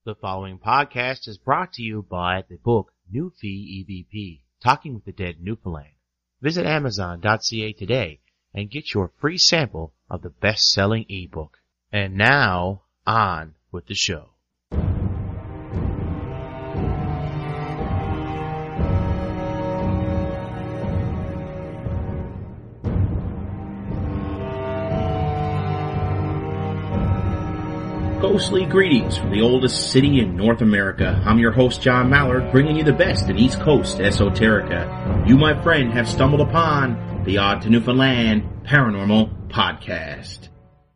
The following podcast is brought to you by the book Newfie EVP, Talking with the Dead Newfoundland. Visit Amazon.ca today and get your free sample of the best-selling ebook. And now, on with the show. Ghostly greetings from the oldest city in North America. I'm your host, John Mallard, bringing you the best in East Coast esoterica. You, my friend, have stumbled upon the Odd to Newfoundland Paranormal Podcast.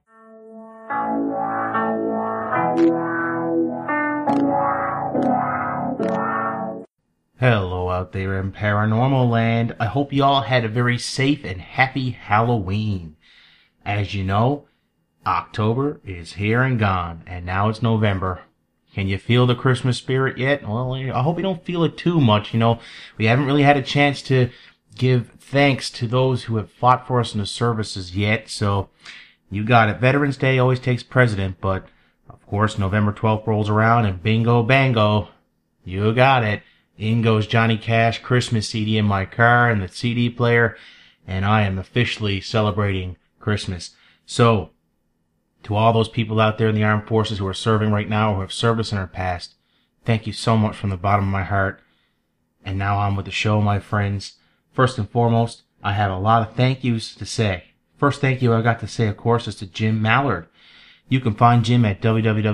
Hello out there in Paranormal Land. I hope you all had a very safe and happy Halloween. As you know, October is here and gone, and now it's November. Can you feel the Christmas spirit yet? Well, I hope you don't feel it too much. You know, we haven't really had a chance to give thanks to those who have fought for us in the services yet, so you got it. Veterans Day always takes precedent, but of course November 12th rolls around and bingo bango, you got it. In goes Johnny Cash Christmas CD in my car and the CD player, and I am officially celebrating Christmas. So, to all those people out there in the armed forces who are serving right now or who have served us in our past, thank you so much from the bottom of my heart. And now on with the show, my friends. First and foremost, I have a lot of thank yous to say. First thank you I got to say, of course, is to Jim Mallard. You can find Jim at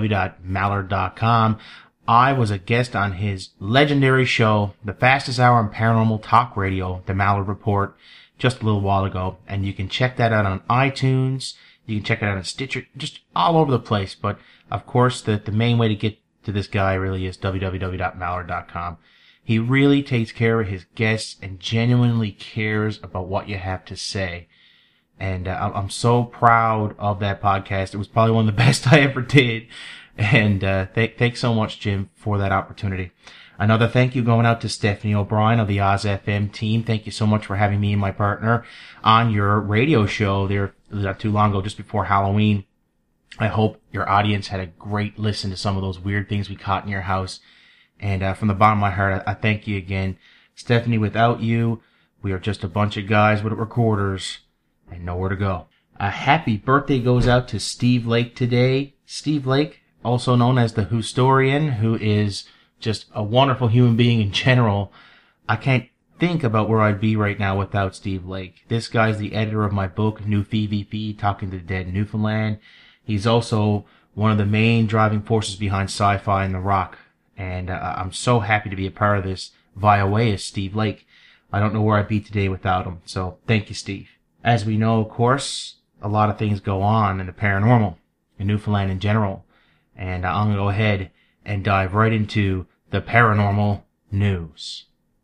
www.mallard.com. I was a guest on his legendary show, The Fastest Hour in Paranormal Talk Radio, The Mallard Report, just a little while ago. And you can check that out on iTunes. You can check it out on Stitcher, just all over the place. But, of course, the main way to get to this guy really is www.mallard.com. He really takes care of his guests and genuinely cares about what you have to say. And I'm so proud of that podcast. It was probably one of the best I ever did. And thanks so much, Jim, for that opportunity. Another thank you going out to Stephanie O'Brien of the Oz FM team. Thank you so much for having me and my partner on your radio show there not too long ago, just before Halloween. I hope your audience had a great listen to some of those weird things we caught in your house. And from the bottom of my heart, I thank you again. Stephanie, without you, we are just a bunch of guys with recorders and nowhere to go. A happy birthday goes out to Steve Lake today. Steve Lake, also known as the Whostorian, who is just a wonderful human being in general. I can't think about where I'd be right now without Steve Lake. This guy's the editor of my book, Newfie EVP, Talking to the Dead Newfoundland. He's also one of the main driving forces behind Sci-Fi and The Rock. And I'm so happy to be a part of this via way of Steve Lake. I don't know where I'd be today without him. So thank you, Steve. As we know, of course, a lot of things go on in the paranormal, in Newfoundland in general. And I'm going to go ahead and dive right into the paranormal news.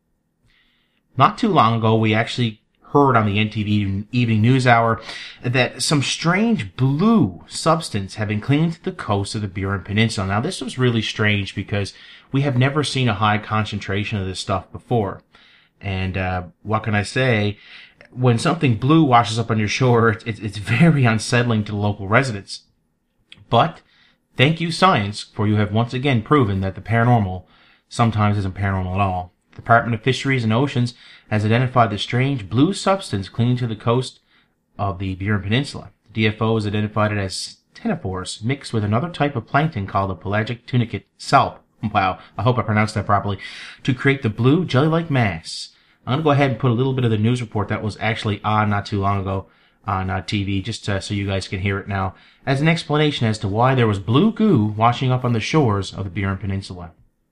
Not too long ago, we actually heard on the NTV Evening News Hour that some strange blue substance had been clinging to the coast of the Burin Peninsula. Now, this was really strange because we have never seen a high concentration of this stuff before. And what can I say? When something blue washes up on your shore, it's very unsettling to the local residents. But thank you, science, for you have once again proven that the paranormal sometimes isn't paranormal at all. The Department of Fisheries and Oceans has identified the strange blue substance clinging to the coast of the Burin Peninsula. The DFO has identified it as ctenophores mixed with another type of plankton called the pelagic tunicate salp. Wow, I hope I pronounced that properly. To create the blue jelly-like mass. I'm going to go ahead and put a little bit of the news report that was actually on not too long ago on TV, just so you guys can hear it now, as an explanation as to why there was blue goo washing up on the shores of the Burin Peninsula.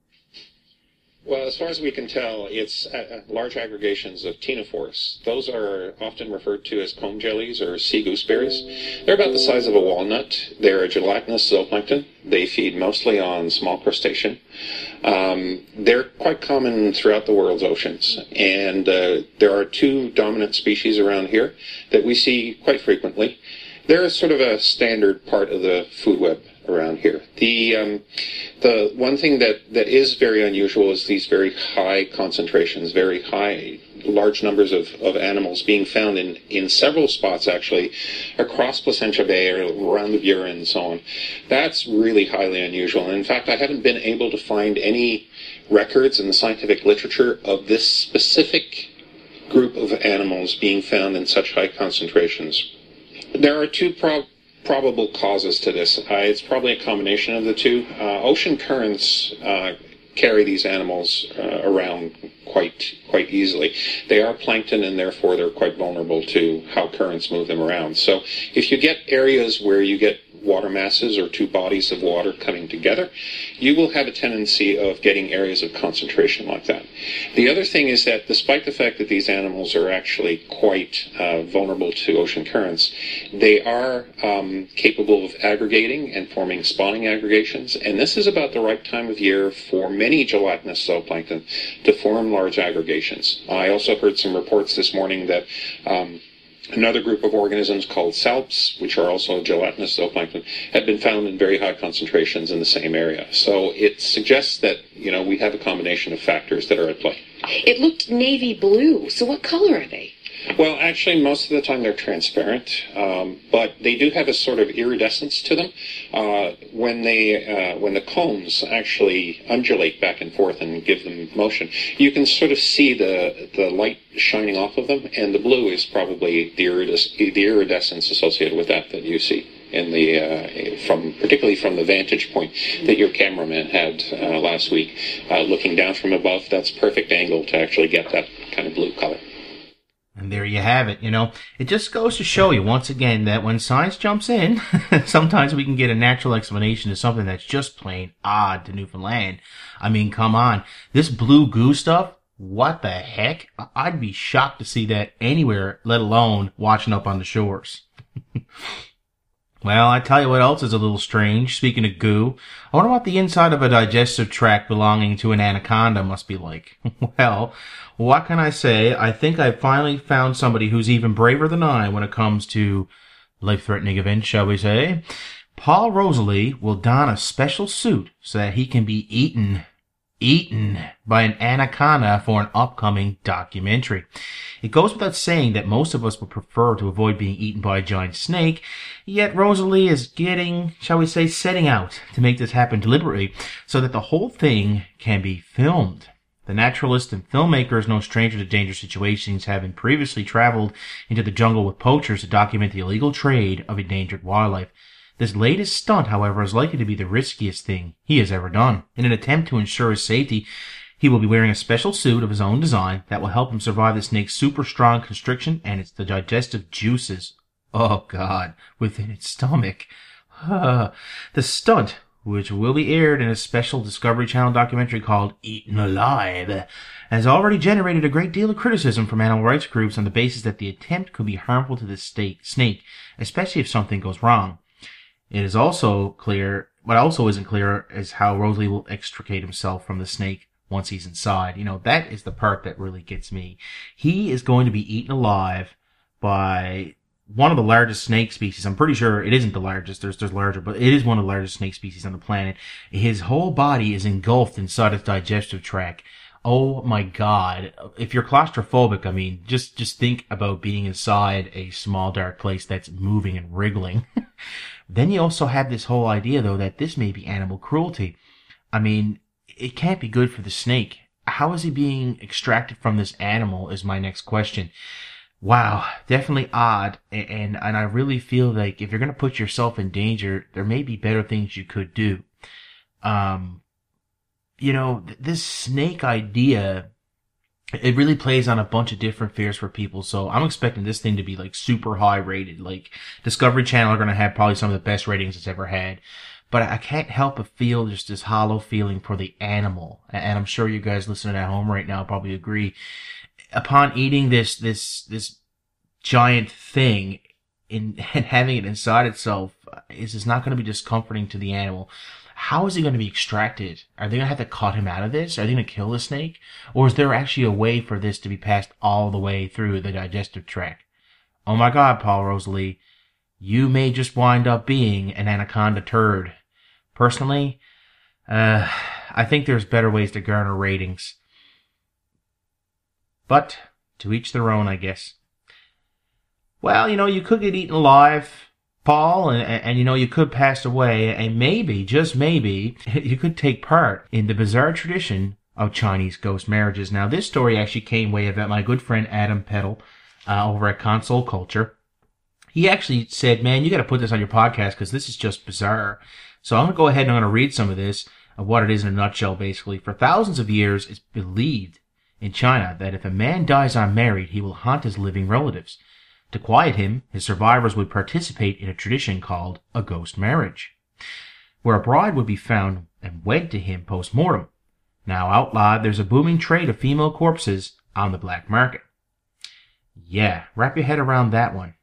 Well, as far as we can tell, it's large aggregations of ctenophores. Those are often referred to as comb jellies or sea gooseberries. They're about the size of a walnut. They're a gelatinous zooplankton. They feed mostly on small crustacean. They're quite common throughout the world's oceans. And there are two dominant species around here that we see quite frequently. They're sort of a standard part of the food web around here. The one thing that is very unusual is these very high concentrations, very high large numbers of animals being found in several spots, actually, across Placentia Bay or around the Burin and so on. That's really highly unusual. And in fact, I haven't been able to find any records in the scientific literature of this specific group of animals being found in such high concentrations. There are two probable causes to this. It's probably a combination of the two. Ocean currents carry these animals around quite easily. They are plankton, and therefore they're quite vulnerable to how currents move them around. So if you get areas where you get water masses or two bodies of water coming together, you will have a tendency of getting areas of concentration like that. The other thing is that despite the fact that these animals are actually quite vulnerable to ocean currents, they are capable of aggregating and forming spawning aggregations, and this is about the right time of year for many gelatinous zooplankton to form large aggregations. I also heard some reports this morning that another group of organisms called salps, which are also gelatinous zooplankton, have been found in very high concentrations in the same area. So it suggests that, we have a combination of factors that are at play. It looked navy blue, so what color are they? Well, actually, most of the time they're transparent, but they do have a sort of iridescence to them. When the cones actually undulate back and forth and give them motion, you can sort of see the light shining off of them, and the blue is probably the iridescence associated with that you see in particularly from the vantage point that your cameraman had last week, looking down from above. That's perfect angle to actually get that kind of blue color. And there you have it. It just goes to show you once again that when science jumps in, sometimes we can get a natural explanation to something that's just plain odd to Newfoundland. I mean, come on. This blue goo stuff, what the heck? I'd be shocked to see that anywhere, let alone watching up on the shores. Well, I tell you what else is a little strange. Speaking of goo, I wonder what the inside of a digestive tract belonging to an anaconda must be like. Well, what can I say? I think I finally found somebody who's even braver than I when it comes to life-threatening events, shall we say. Paul Rosalie will don a special suit so that he can be eaten by an anaconda for an upcoming documentary. It goes without saying that most of us would prefer to avoid being eaten by a giant snake, yet Rosalie is setting out to make this happen deliberately so that the whole thing can be filmed. The naturalist and filmmaker is no stranger to dangerous situations, having previously traveled into the jungle with poachers to document the illegal trade of endangered wildlife. This latest stunt, however, is likely to be the riskiest thing he has ever done. In an attempt to ensure his safety, he will be wearing a special suit of his own design that will help him survive the snake's super strong constriction and the digestive juices, within its stomach. The stunt, which will be aired in a special Discovery Channel documentary called Eaten Alive, has already generated a great deal of criticism from animal rights groups on the basis that the attempt could be harmful to the snake, especially if something goes wrong. It is also clear, what also isn't clear is how Rosalie will extricate himself from the snake once he's inside. That is the part that really gets me. He is going to be eaten alive by one of the largest snake species. I'm pretty sure it isn't the largest. There's larger, but it is one of the largest snake species on the planet. His whole body is engulfed inside his digestive tract. Oh my God. If you're claustrophobic, just think about being inside a small dark place that's moving and wriggling. Then you also have this whole idea, though, that this may be animal cruelty. It can't be good for the snake. How is he being extracted from this animal is my next question. Wow, definitely odd. And I really feel like if you're going to put yourself in danger, there may be better things you could do. This snake idea, it really plays on a bunch of different fears for people. So I'm expecting this thing to be super high rated. Discovery Channel are going to have probably some of the best ratings it's ever had. But I can't help but feel just this hollow feeling for the animal. And I'm sure you guys listening at home right now probably agree. Upon eating this giant thing and having it inside itself, is not going to be discomforting to the animal. How is he going to be extracted? Are they going to have to cut him out of this? Are they going to kill the snake? Or is there actually a way for this to be passed all the way through the digestive tract? Oh my God, Paul Rosalie, you may just wind up being an anaconda turd. Personally, I think there's better ways to garner ratings. But To each their own, I guess. Well, you could get eaten alive, Paul, and you could pass away, and maybe, just maybe, you could take part in the bizarre tradition of Chinese ghost marriages. Now, this story actually came way about my good friend Adam Peddle over at Console Culture. He actually said, man, you got to put this on your podcast because this is just bizarre. So I'm going to go ahead and I'm going to read some of this, of what it is in a nutshell, basically. For thousands of years, it's believed in China that if a man dies unmarried, he will haunt his living relatives. To quiet him, his survivors would participate in a tradition called a ghost marriage, where a bride would be found and wed to him post-mortem. Now outlawed, there's a booming trade of female corpses on the black market. Yeah, wrap your head around that one.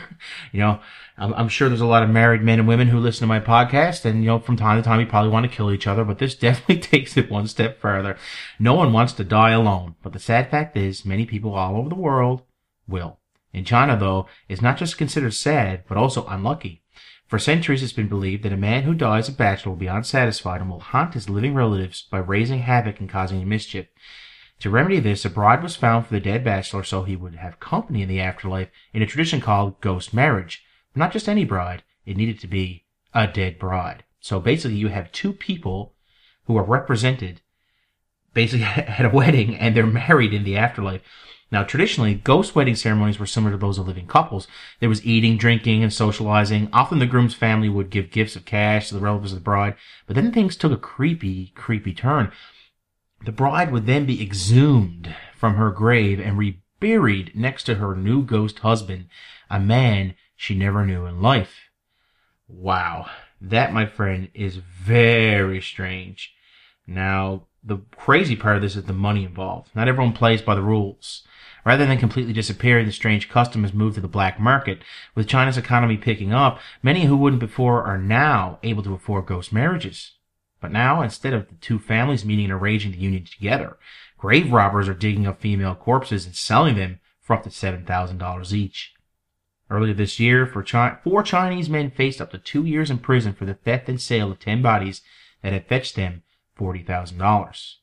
I'm sure there's a lot of married men and women who listen to my podcast, and, from time to time, you probably want to kill each other, but this definitely takes it one step further. No one wants to die alone, but the sad fact is, many people all over the world will. In China, though, it's not just considered sad, but also unlucky. For centuries, it's been believed that a man who dies a bachelor will be unsatisfied and will haunt his living relatives by raising havoc and causing mischief. To remedy this, a bride was found for the dead bachelor so he would have company in the afterlife in a tradition called ghost marriage. But not just any bride, it needed to be a dead bride. So basically you have two people who are represented basically at a wedding and they're married in the afterlife. Now traditionally, ghost wedding ceremonies were similar to those of living couples. There was eating, drinking, and socializing. Often the groom's family would give gifts of cash to the relatives of the bride. But then things took a creepy turn. The bride would then be exhumed from her grave and reburied next to her new ghost husband, a man she never knew in life. Wow, that, my friend, is very strange. Now, the crazy part of this is the money involved. Not everyone plays by the rules. Rather than completely disappearing, the strange custom has moved to the black market. With China's economy picking up, many who wouldn't before are now able to afford ghost marriages. But now, instead of the two families meeting and arranging the union together, grave robbers are digging up female corpses and selling them for up to $7,000 each. Earlier this year, four Chinese men faced up to 2 years in prison for the theft and sale of 10 bodies that had fetched them $40,000.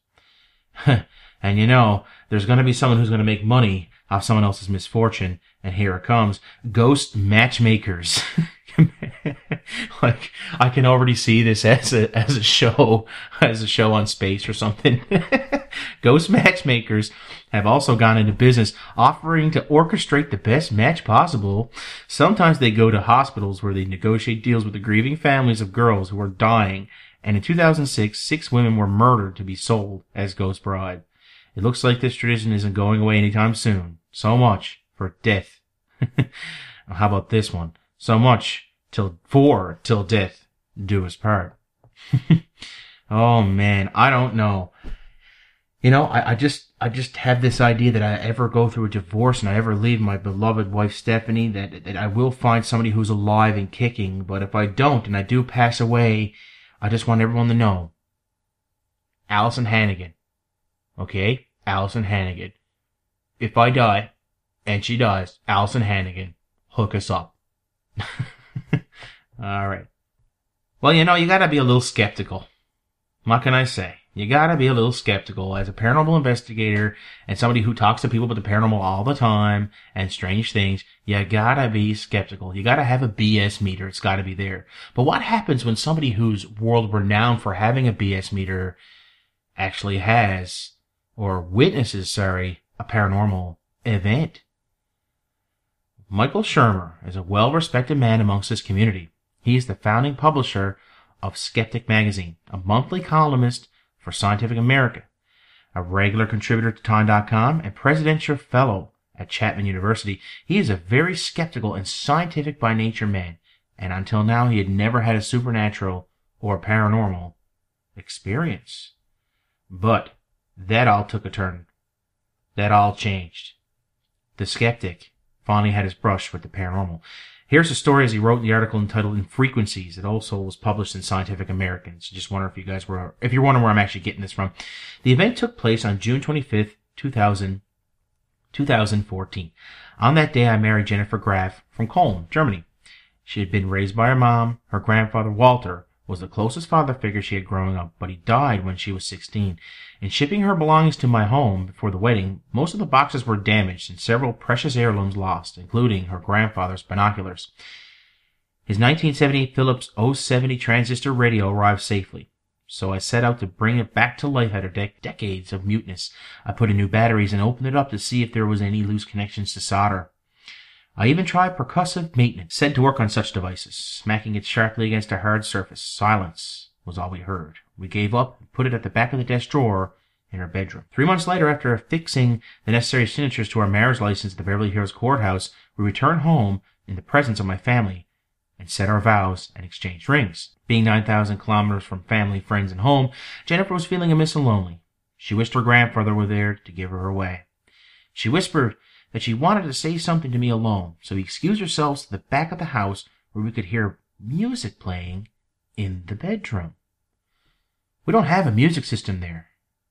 And there's going to be someone who's going to make money off someone else's misfortune, and here it comes. Ghost matchmakers. Like, I can already see this as a show on space or something. Ghost matchmakers have also gone into business offering to orchestrate the best match possible. Sometimes they go to hospitals where they negotiate deals with the grieving families of girls who are dying. And in 2006, 6 women were murdered to be sold as ghost bride. It looks like this tradition isn't going away anytime soon. So much for death. How about this one? So much till death do us part. Oh man, I don't know. I just have this idea that I ever go through a divorce and I ever leave my beloved wife Stephanie, that I will find somebody who's alive and kicking. But if I don't and I do pass away, I just want everyone to know. Allison Hannigan. Okay? Allison Hannigan. If I die, and she dies, Allison Hannigan, hook us up. Alright. Well, you gotta be a little skeptical. What can I say? You gotta be a little skeptical as a paranormal investigator and somebody who talks to people about the paranormal all the time and strange things. You gotta be skeptical. You gotta have a BS meter. It's gotta be there. But what happens when somebody who's world renowned for having a BS meter actually has, or witnesses, a paranormal event? Michael Shermer is a well-respected man amongst his community. He is the founding publisher of Skeptic Magazine, a monthly columnist for Scientific American, a regular contributor to Time.com, and presidential fellow at Chapman University. He is a very skeptical and scientific by nature man, and until now he had never had a supernatural or paranormal experience. But that all took a turn. That all changed. The skeptic finally had his brush with the paranormal. Here's a story as he wrote in the article entitled Infrequencies. It also was published in Scientific American. So just wonder if you're wondering where I'm actually getting this from. The event took place on June 25th, 2014. On that day, I married Jennifer Graf from Cologne, Germany. She had been raised by her mom. Her grandfather, Walter, was the closest father figure she had growing up, but he died when she was 16. In shipping her belongings to my home before the wedding, most of the boxes were damaged and several precious heirlooms lost, including her grandfather's binoculars. His 1978 Philips 070 transistor radio arrived safely, so I set out to bring it back to life after decades of muteness. I put in new batteries and opened it up to see if there was any loose connections to solder. I even tried percussive maintenance, set to work on such devices, smacking it sharply against a hard surface. Silence was all we heard. We gave up and put it at the back of the desk drawer in her bedroom. 3 months later, after affixing the necessary signatures to our marriage license at the Beverly Hills courthouse, we returned home in the presence of my family and said our vows and exchanged rings. Being 9,000 kilometers from family, friends, and home, Jennifer was feeling amiss and lonely. She wished her grandfather were there to give her away. She whispered that she wanted to say something to me alone, so we excused ourselves to the back of the house where we could hear music playing in the bedroom. We don't have a music system there.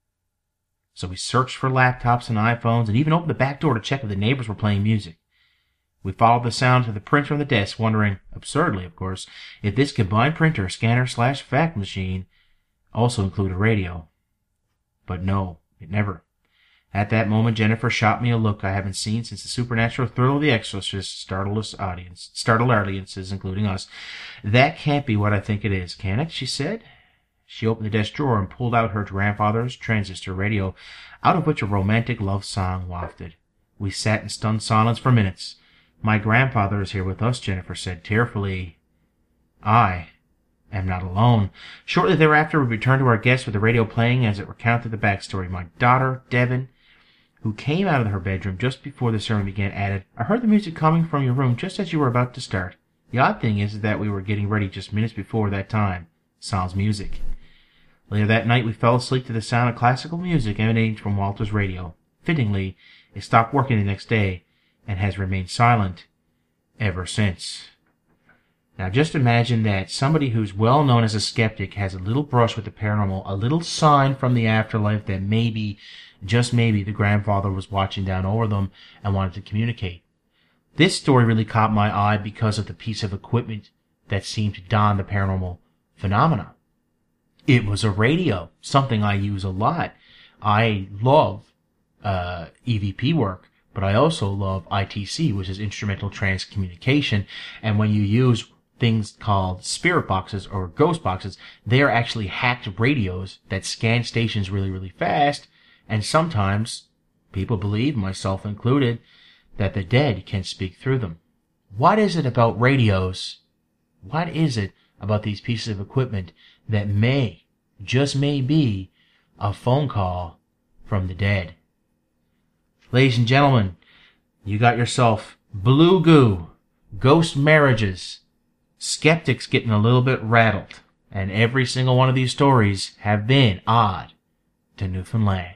So we searched for laptops and iPhones and even opened the back door to check if the neighbors were playing music. We followed the sound to the printer on the desk, wondering, absurdly of course, if this combined printer, scanner / fax machine also included a radio. But no, it never. At that moment, Jennifer shot me a look I haven't seen since the supernatural thrill of The Exorcist startled audiences, including us. That can't be what I think it is, can it? She said. She opened the desk drawer and pulled out her grandfather's transistor radio, out of which a romantic love song wafted. We sat in stunned silence for minutes. My grandfather is here with us, Jennifer said tearfully. I am not alone. Shortly thereafter, we returned to our guest with the radio playing as it recounted the backstory. My daughter, Devin, who came out of her bedroom just before the sermon began, added, I heard the music coming from your room just as you were about to start. The odd thing is that we were getting ready just minutes before that time. Sounds music. Later that night, we fell asleep to the sound of classical music emanating from Walter's radio. Fittingly, it stopped working the next day and has remained silent ever since. Now just imagine that somebody who's well known as a skeptic has a little brush with the paranormal, a little sign from the afterlife that maybe, just maybe, the grandfather was watching down over them and wanted to communicate. This story really caught my eye because of the piece of equipment that seemed to don the paranormal phenomena. It was a radio, something I use a lot. I love EVP work, but I also love ITC, which is instrumental trance communication. And when you use things called spirit boxes or ghost boxes, they are actually hacked radios that scan stations really, really fast. And sometimes people believe, myself included, that the dead can speak through them. What is it about radios? What is it about these pieces of equipment that may, just may be, a phone call from the dead? Ladies and gentlemen, you got yourself blue goo, ghost marriages, skeptics getting a little bit rattled, and every single one of these stories have been odd to Newfoundland.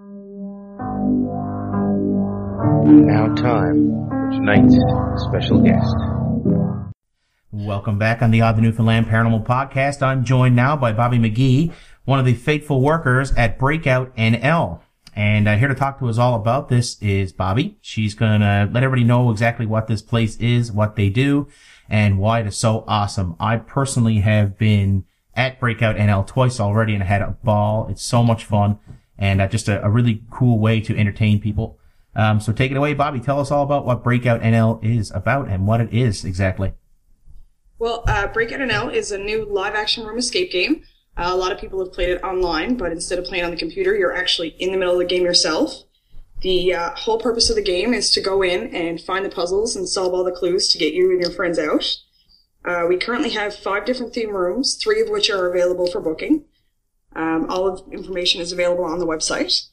Now time for tonight's special guest. Welcome back on the Odd to Newfoundland Paranormal Podcast. I'm joined now by Bobby McGee, one of the faithful workers at Breakout NL. And here to talk to us all about this is Bobby. She's going to let everybody know exactly what this place is, what they do, and why it is so awesome. I personally have been at Breakout NL twice already and had a ball. It's so much fun and just a really cool way to entertain people. So take it away, Bobby. Tell us all about what Breakout NL is about and what it is exactly. Well, Breakout NL is a new live-action room escape game. A lot of people have played it online, but instead of playing on the computer, you're actually in the middle of the game yourself. The whole purpose of the game is to go in and find the puzzles and solve all the clues to get you and your friends out. We currently have 5 different theme rooms, 3 of which are available for booking. All of the information is available on the website,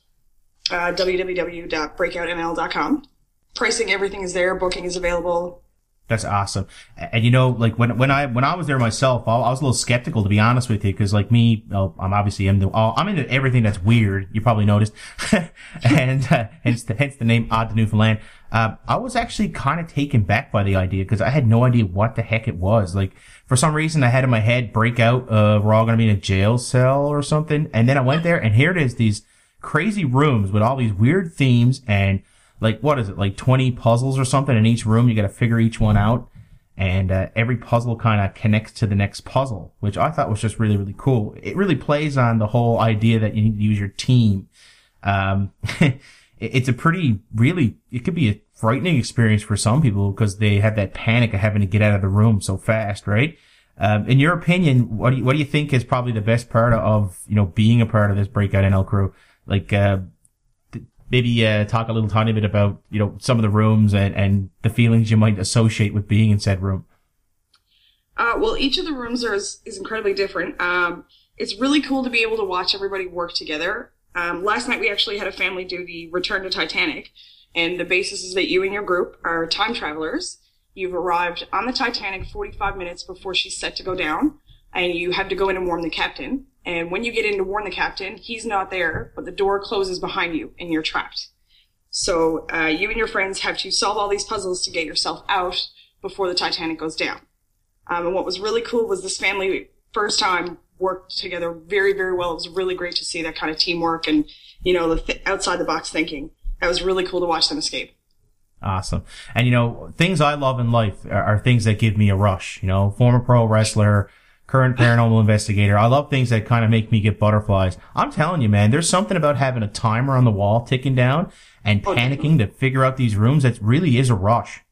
www.breakoutnl.com. Pricing, everything is there. Booking is available. That's awesome. And you know, like when I was there myself, I was a little skeptical, to be honest with you, because like me, I'm into everything that's weird. You probably noticed, and hence the name Odd to Newfoundland. I was actually kind of taken back by the idea because I had no idea what the heck it was. Like for some reason, I had in my head Breakout. We're all going to be in a jail cell or something, and then I went there, and here it is, these crazy rooms with all these weird themes and. Like, what is it, like 20 puzzles or something in each room? You got to figure each one out. and every puzzle kind of connects to the next puzzle, which I thought was just really, really cool. It really plays on the whole idea that you need to use your team. It's a pretty, really, it could be a frightening experience for some people because they have that panic of having to get out of the room so fast, right? In your opinion, what do you think is probably the best part of, being a part of this Breakout NL crew? Like, maybe, talk a little tiny bit about, some of the rooms and the feelings you might associate with being in said room. Well, each of the rooms is incredibly different. It's really cool to be able to watch everybody work together. Last night we actually had a family do the Return to Titanic, and the basis is that you and your group are time travelers. You've arrived on the Titanic 45 minutes before she's set to go down, and you have to go in and warn the captain. And when you get in to warn the captain, he's not there, but the door closes behind you, and you're trapped. So you and your friends have to solve all these puzzles to get yourself out before the Titanic goes down. And what was really cool was this family, first time, worked together very, very well. It was really great to see that kind of teamwork and, the outside the box thinking. That was really cool to watch them escape. Awesome. And, things I love in life are things that give me a rush, former pro wrestler, current paranormal investigator. I love things that kind of make me get butterflies. I'm telling you, man, there's something about having a timer on the wall ticking down and panicking to figure out these rooms that really is a rush.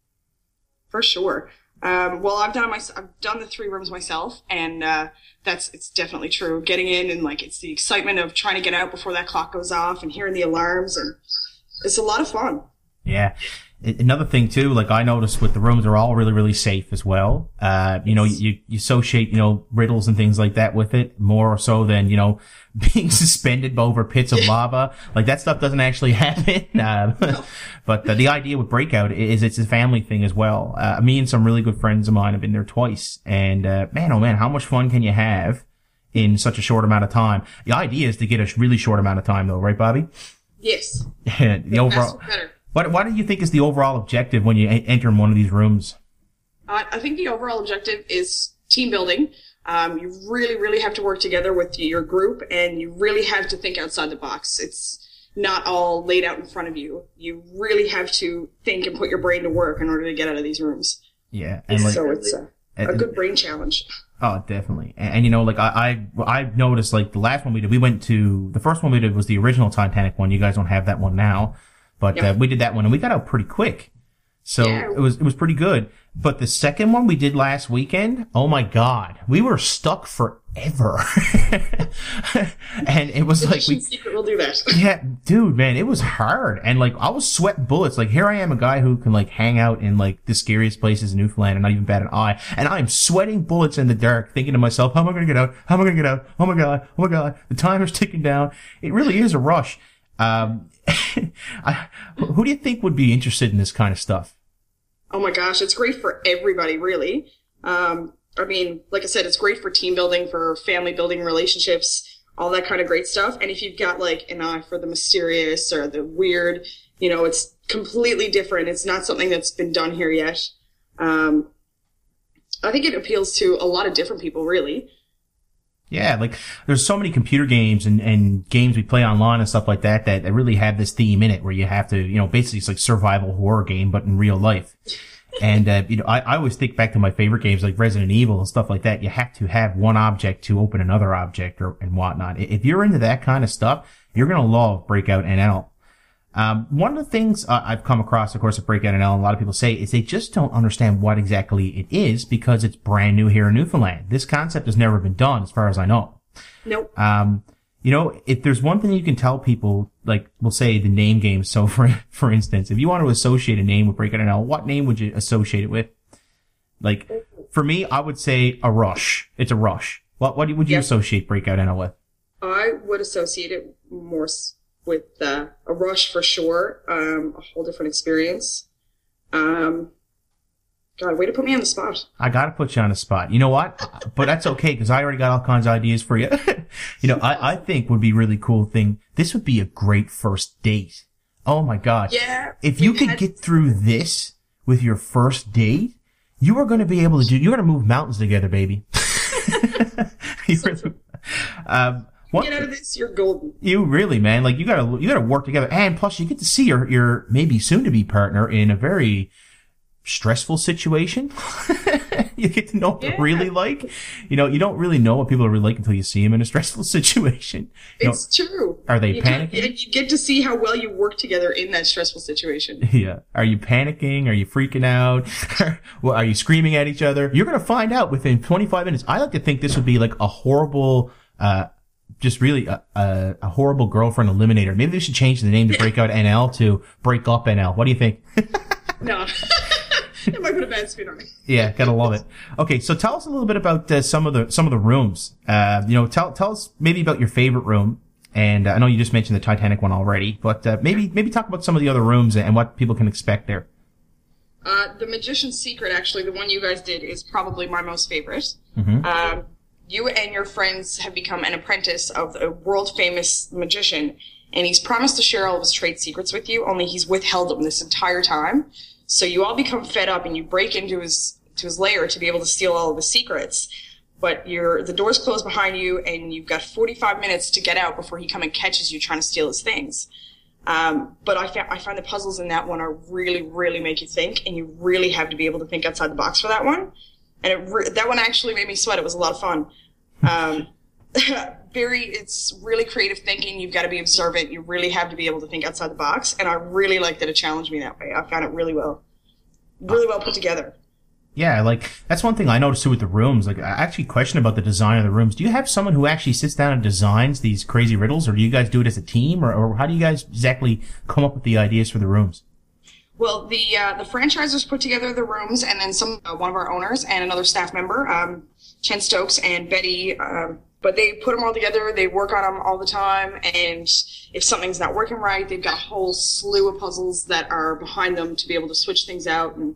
For sure. Well, I've done the 3 rooms myself, and it's definitely true. Getting in and it's the excitement of trying to get out before that clock goes off and hearing the alarms, and it's a lot of fun. Yeah. Another thing too, I noticed with the rooms are all really, really safe as well. You associate, riddles and things like that with it more so than, being suspended over pits of lava. That stuff doesn't actually happen. No. But the idea with Breakout is it's a family thing as well. Me and some really good friends of mine have been there twice. And, man, oh man, how much fun can you have in such a short amount of time? The idea is to get a really short amount of time though, right, Bobby? Yes. The overall. What do you think is the overall objective when you enter in one of these rooms? I think the overall objective is team building. You really, really have to work together with your group, and you really have to think outside the box. It's not all laid out in front of you. You really have to think and put your brain to work in order to get out of these rooms. Yeah. And so it's a good brain challenge. Oh, definitely. And I've noticed, the last one we did, the first one we did was the original Titanic one. You guys don't have that one now. But we did that one and we got out pretty quick. So it was pretty good. But the second one we did last weekend, oh my God, we were stuck forever. And it was secret will do that. Yeah, dude, man, it was hard. And I was sweating bullets. Here I am, a guy who can hang out in the scariest places in Newfoundland and not even bat an eye. And I am sweating bullets in the dark, thinking to myself, how am I going to get out? How am I going to get out? Oh my God. The timer's ticking down. It really is a rush. Who do you think would be interested in this kind of stuff? Oh my gosh, it's great for everybody, really. Like I said, it's great for team building, for family building, relationships, all that kind of great stuff. And if you've got an eye for the mysterious or the weird, it's completely different. It's not something that's been done here yet. I think it appeals to a lot of different people, really. Yeah, there's so many computer games and games we play online and stuff like that really have this theme in it where you have to, basically it's like survival horror game, but in real life. And, I always think back to my favorite games like Resident Evil and stuff like that. You have to have one object to open another object and whatnot. If you're into that kind of stuff, you're going to love Breakout NL. One of the things I've come across, of course, at Breakout NL, and a lot of people say, is they just don't understand what exactly it is because it's brand new here in Newfoundland. This concept has never been done, as far as I know. Nope. If there's one thing you can tell people, we'll say the name game. So for instance, if you want to associate a name with Breakout NL, what name would you associate it with? For me, I would say a rush. It's a rush. What would you associate Breakout NL with? I would associate it more with a rush for sure, a whole different experience. God, way to put me on the spot. I gotta put you on the spot. You know what? But that's okay, because I already got all kinds of ideas for you. I think would be a really cool thing. This would be a great first date. Oh my God. Yeah. If you could get through this with your first date, you are going to be able to you're going to move mountains together, baby. Get out of this, you're golden. You really, man. You gotta work together. And plus you get to see your maybe soon to be partner in a very stressful situation. You get to know what they're really like. You know, you don't really know what people are really like until you see them in a stressful situation. It's true. Are they panicking? You get to see how well you work together in that stressful situation. Yeah. Are you panicking? Are you freaking out? Well, are you screaming at each other? You're going to find out within 25 minutes. I like to think this would be like a horrible, just really a horrible girlfriend eliminator. Maybe they should change the name to Breakout NL to Break Up NL. What do you think? No. It might put a bad spin on it. Yeah, gotta love it. Okay, so tell us a little bit about some of the rooms. You know, tell us maybe about your favorite room. And I know you just mentioned the Titanic one already, but maybe talk about some of the other rooms and what people can expect there. The Magician's Secret, actually, the one you guys did, is probably my most favorite. Mm-hmm. You and your friends have become an apprentice of a world-famous magician, and he's promised to share all of his trade secrets with you, only he's withheld them this entire time. So you all become fed up and you break into his lair to be able to steal all of his secrets. But the doors close behind you and you've got 45 minutes to get out before he comes and catches you trying to steal his things. But I find the puzzles in that one are really, really make you think, and you really have to be able to think outside the box for that one. And that one actually made me sweat. It was a lot of fun. It's really creative thinking. You've got to be observant. You really have to be able to think outside the box. And I really like that it challenged me that way. I found it really well put together. Yeah, like, that's one thing I noticed too with the rooms. Like, I actually question about the design of the rooms. Do you have someone who actually sits down and designs these crazy riddles, or do you guys do it as a team, or how do you guys exactly come up with the ideas for the rooms? Well, the franchisers put together the rooms, and then one of our owners and another staff member, Chen Stokes and Betty, but they put them all together. They work on them all the time, and if something's not working right, they've got a whole slew of puzzles that are behind them to be able to switch things out, and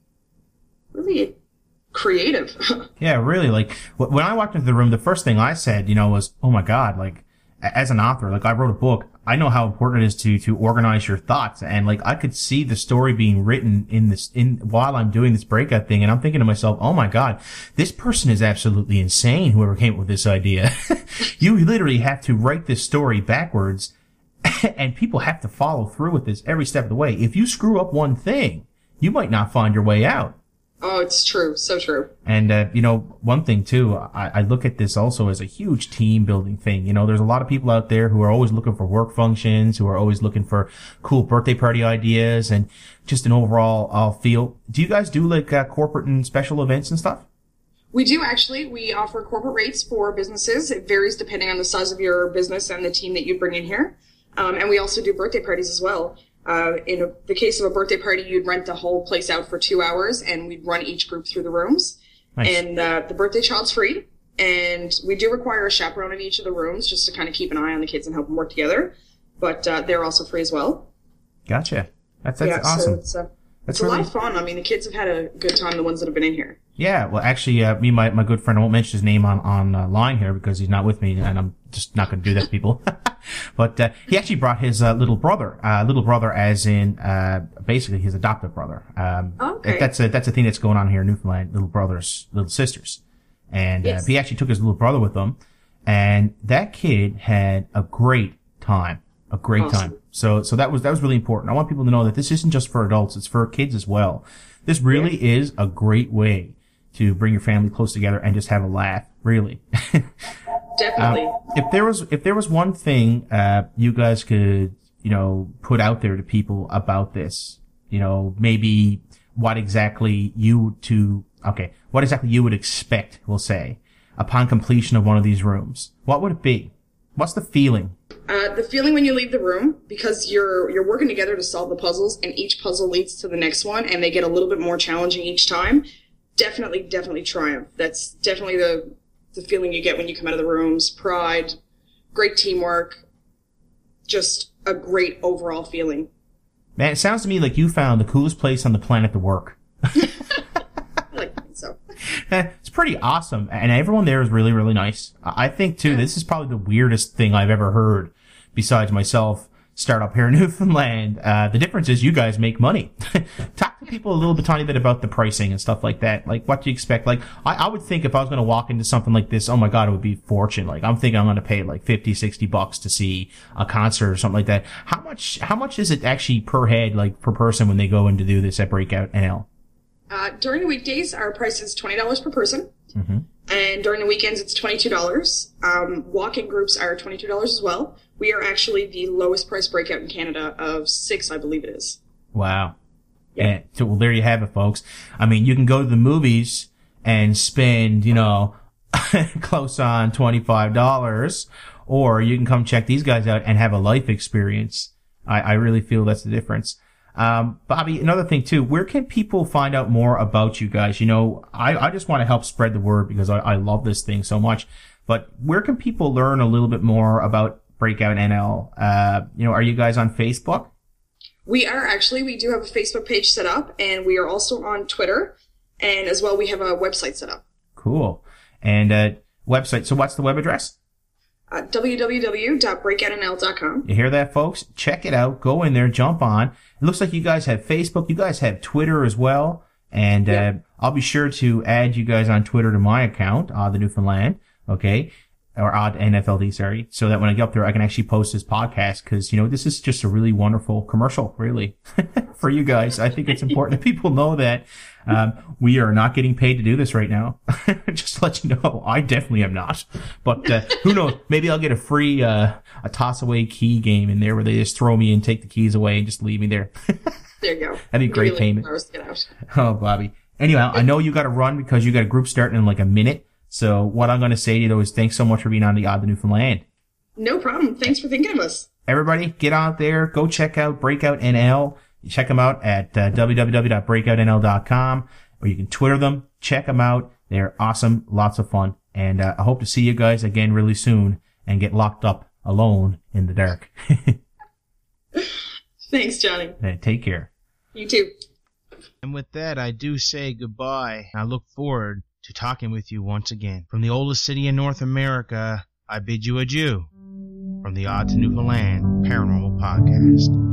really creative. Yeah, really. Like, when I walked into the room, the first thing I said, you know, was, oh my God, like, as an author, like, I wrote a book. I know how important it is to organize your thoughts. And like, I could see the story being written while I'm doing this breakout thing. And I'm thinking to myself, oh my God, this person is absolutely insane. Whoever came up with this idea. You literally have to write this story backwards and people have to follow through with this every step of the way. If you screw up one thing, you might not find your way out. Oh, it's true. So true. And, you know, one thing too, I look at this also as a huge team building thing. You know, there's a lot of people out there who are always looking for work functions, who are always looking for cool birthday party ideas and just an overall feel. Do you guys do like corporate and special events and stuff? We do, actually. We offer corporate rates for businesses. It varies depending on the size of your business and the team that you bring in here. And we also do birthday parties as well. In the case of a birthday party, you'd rent the whole place out for 2 hours, and we'd run each group through the rooms. Nice. And the birthday child's free, and we do require a chaperone in each of the rooms just to kind of keep an eye on the kids and help them work together. But they're also free as well. Gotcha. That's awesome. So it's a lot of fun. I mean, the kids have had a good time, the ones that have been in here. Yeah, well, actually, me, my good friend, I won't mention his name on line here because he's not with me, and I'm just not going to do that to people. But he actually brought his little brother as in basically his adopted brother. Okay. That's a thing that's going on here in Newfoundland. Little brothers, little sisters, and yes. He actually took his little brother with him, and that kid had a great time. A great awesome. time. So that was really important. I want people to know that this isn't just for adults; it's for kids as well. This really is a great way to bring your family close together and just have a laugh. Really. Definitely. If there was one thing you guys could, you know, put out there to people about this, you know, maybe what exactly you would expect, we'll say, upon completion of one of these rooms, what would it be? What's the feeling? The feeling when you leave the room, because you're working together to solve the puzzles, and each puzzle leads to the next one, and they get a little bit more challenging each time. Definitely triumph. That's definitely the feeling you get when you come out of the rooms. Pride, great teamwork, just a great overall feeling. Man, it sounds to me like you found the coolest place on the planet to work. I like to think so. It's pretty awesome, and everyone there is really, really nice. I think, too, this is probably the weirdest thing I've ever heard, besides myself, start up here in Newfoundland. The difference is you guys make money. Talk to people a little bit, tiny bit about the pricing and stuff like that. Like, what do you expect? Like, I would think if I was going to walk into something like this, oh my God, it would be a fortune. Like, I'm thinking I'm going to pay like $50-$60 to see a concert or something like that. How much is it actually per head, like per person when they go in to do this at Breakout NL? During the weekdays, our price is $20 per person. Mm-hmm. And during the weekends, it's $22. Walk-in groups are $22 as well. We are actually the lowest price breakout in Canada of 6, I believe it is. Wow. Yeah. And so, well, there you have it, folks. I mean, you can go to the movies and spend, close on $25, or you can come check these guys out and have a life experience. I really feel that's the difference. Bobby, another thing too, where can people find out more about you guys? I just want to help spread the word because I love this thing so much, but where can people learn a little bit more about Breakout NL? Are you guys on Facebook? We are actually. We do have a Facebook page set up, and we are also on Twitter, and as well we have a website set up. Cool. And website, so what's the web address? www.breakoutanl.com. You hear that, folks? Check it out. Go in there, jump on. It looks like you guys have Facebook. You guys have Twitter as well. And I'll be sure to add you guys on Twitter to my account, Odd the Newfoundland, okay? Or Odd NFLD, sorry. So that when I get up there, I can actually post this podcast because, this is just a really wonderful commercial, really, for you guys. I think it's important that people know that we are not getting paid to do this right now. Just to let you know, I definitely am not. But who knows? Maybe I'll get a free a toss-away key game in there where they just throw me and take the keys away and just leave me there. There you go. That'd be great payment. Oh, Bobby. Anyhow, I know you got to run because you got a group starting in like a minute. So what I'm going to say to you, though, is thanks so much for being on the Odd the Newfoundland. No problem. Thanks for thinking of us. Everybody, get out there. Go check out Breakout NL. Check them out at www.breakoutanl.com, or you can Twitter them. Check them out. They're awesome. Lots of fun. And I hope to see you guys again really soon and get locked up alone in the dark. Thanks, Johnny. Take care. You too. And with that, I do say goodbye. I look forward to talking with you once again. From the oldest city in North America, I bid you adieu. From the Odd to Newfoundland Paranormal Podcast.